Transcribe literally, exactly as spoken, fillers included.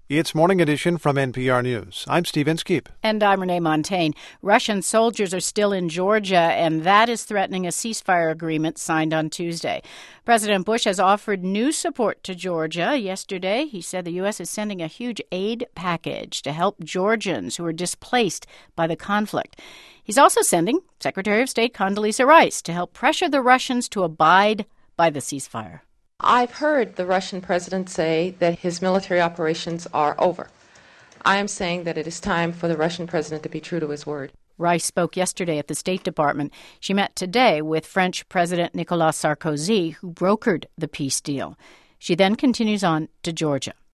It's Morning Edition from N P R News. I'm Steve Inskeep. And I'm Renee Montagne. Russian soldiers are still in Georgia, and that is threatening a ceasefire agreement signed on Tuesday. President Bush has offered new support to Georgia. Yesterday, he said the U S is sending a huge aid package to help Georgians who are displaced by the conflict. He's also sending Secretary of State Condoleezza Rice to help pressure the Russians to abide by the ceasefire. I've heard the Russian president say that his military operations are over. I am saying that it is time for the Russian president to be true to his word. Rice spoke yesterday at the State Department. She met today with French President Nicolas Sarkozy, who brokered the peace deal. She then continues on to Georgia.